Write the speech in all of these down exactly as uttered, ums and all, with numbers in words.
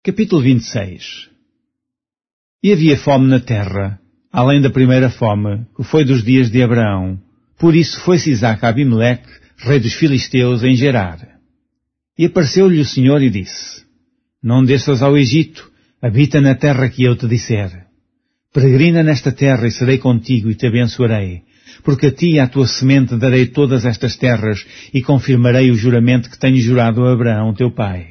Capítulo vinte e seis. E havia fome na terra, além da primeira fome, que foi dos dias de Abraão. Por isso foi-se Isaque a Abimeleque, rei dos filisteus, em Gerar. E apareceu-lhe o Senhor e disse: Não desças ao Egito, habita na terra que eu te disser. Peregrina nesta terra e serei contigo e te abençoarei, porque a ti e à tua semente darei todas estas terras e confirmarei o juramento que tenho jurado a Abraão teu pai.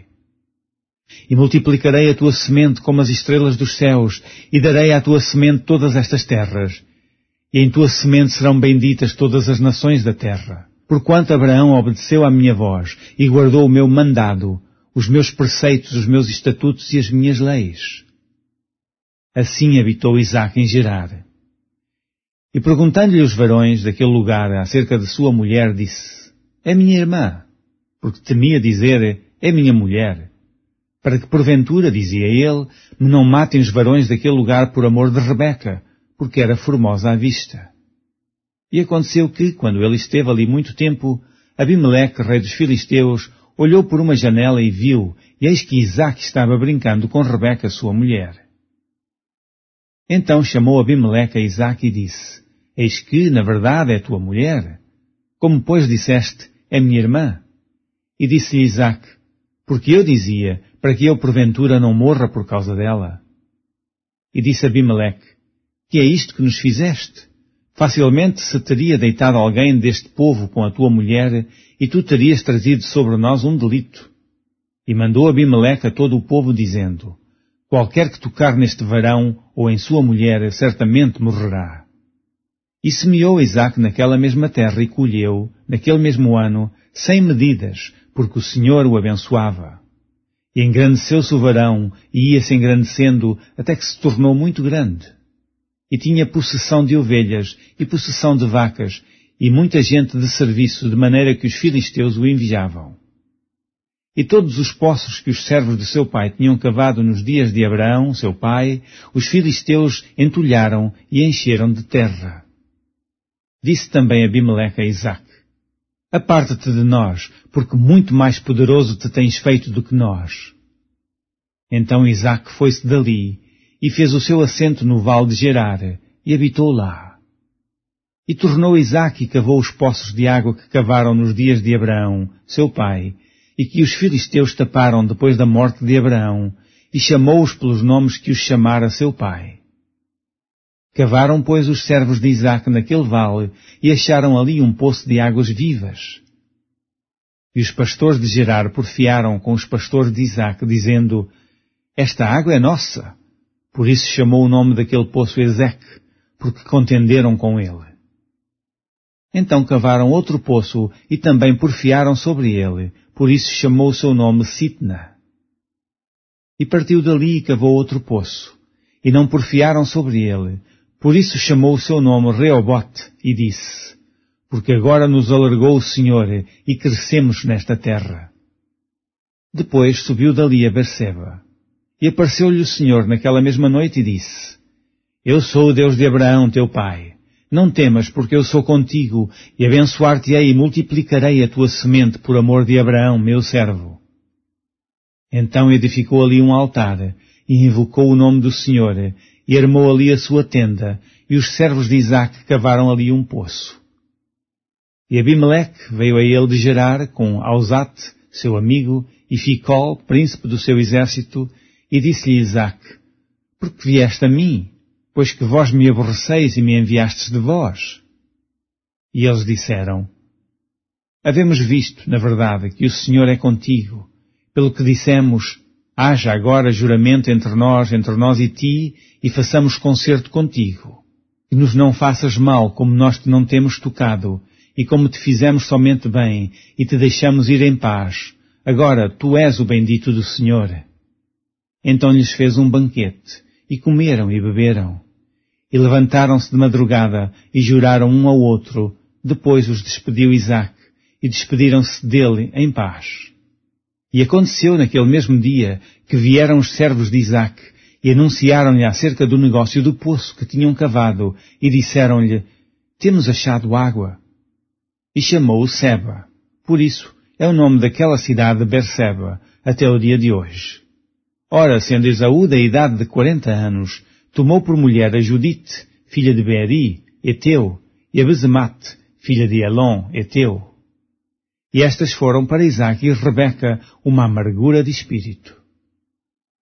E multiplicarei a tua semente como as estrelas dos céus, e darei à tua semente todas estas terras. E em tua semente serão benditas todas as nações da terra. Porquanto Abraão obedeceu à minha voz, e guardou o meu mandado, os meus preceitos, os meus estatutos e as minhas leis. Assim habitou Isaque em Gerar. E perguntando-lhe os varões daquele lugar acerca de sua mulher, disse: É minha irmã, porque temia dizer: É minha mulher. Para que porventura, dizia ele, me não matem os varões daquele lugar por amor de Rebeca, porque era formosa à vista. E aconteceu que, quando ele esteve ali muito tempo, Abimeleque, rei dos filisteus, olhou por uma janela e viu, e eis que Isaque estava brincando com Rebeca, sua mulher. Então chamou Abimeleque a Isaque e disse: Eis que, na verdade, é tua mulher. Como, pois, disseste, é minha irmã? E disse-lhe Isaque: Porque eu dizia, para que eu porventura não morra por causa dela. E disse Abimeleque: Que é isto que nos fizeste? Facilmente se teria deitado alguém deste povo com a tua mulher, e tu terias trazido sobre nós um delito. E mandou Abimeleque a todo o povo, dizendo: Qualquer que tocar neste varão ou em sua mulher, certamente morrerá. E semeou Isaque naquela mesma terra e colheu, naquele mesmo ano, cem medidas, porque o Senhor o abençoava. E engrandeceu-se o varão, e ia-se engrandecendo, até que se tornou muito grande. E tinha possessão de ovelhas, e possessão de vacas, e muita gente de serviço, de maneira que os filisteus o invejavam. E todos os poços que os servos de seu pai tinham cavado nos dias de Abraão, seu pai, os filisteus entulharam e encheram de terra. Disse também Abimeleque a Isaque: Aparta-te de nós, porque muito mais poderoso te tens feito do que nós. Então Isaque foi-se dali, e fez o seu assento no vale de Gerar, e habitou lá. E tornou Isaque e cavou os poços de água que cavaram nos dias de Abraão, seu pai, e que os filisteus taparam depois da morte de Abraão, e chamou-os pelos nomes que os chamara seu pai. Cavaram, pois, os servos de Isaque naquele vale, e acharam ali um poço de águas vivas. E os pastores de Gerar porfiaram com os pastores de Isaque, dizendo: Esta água é nossa. Por isso chamou o nome daquele poço Ezeque, porque contenderam com ele. Então cavaram outro poço, e também porfiaram sobre ele, por isso chamou o seu nome Sitna. E partiu dali e cavou outro poço, e não porfiaram sobre ele, por isso chamou o seu nome Reobote, e disse: Porque agora nos alargou o Senhor, e crescemos nesta terra. Depois subiu dali a Berseba, e apareceu-lhe o Senhor naquela mesma noite e disse: Eu sou o Deus de Abraão, teu pai. Não temas, porque eu sou contigo, e abençoar-te-ei e multiplicarei a tua semente por amor de Abraão, meu servo. Então edificou ali um altar, e invocou o nome do Senhor, e armou ali a sua tenda, e os servos de Isaque cavaram ali um poço. E Abimeleque veio a ele de Gerar com Ausate, seu amigo, e Ficol, príncipe do seu exército, e disse-lhe Isaque: Por que vieste a mim, pois que vós me aborreceis e me enviastes de vós? E eles disseram: Havemos visto, na verdade, que o Senhor é contigo, pelo que dissemos: Haja agora juramento entre nós, entre nós e ti, e façamos concerto contigo. Que nos não faças mal, como nós te não temos tocado, e como te fizemos somente bem, e te deixamos ir em paz. Agora tu és o bendito do Senhor. Então lhes fez um banquete, e comeram e beberam. E levantaram-se de madrugada, e juraram um ao outro. Depois os despediu Isaque, e despediram-se dele em paz. E aconteceu naquele mesmo dia que vieram os servos de Isaque, e anunciaram-lhe acerca do negócio do poço que tinham cavado, e disseram-lhe: Temos achado água. E chamou-o Seba. Por isso é o nome daquela cidade Berseba, até o dia de hoje. Ora, sendo Esaú da idade de quarenta anos, tomou por mulher a Judite, filha de Beeri, Eteu, e a Besemate, filha de Elon, Eteu. E estas foram para Isaque e Rebeca uma amargura de espírito.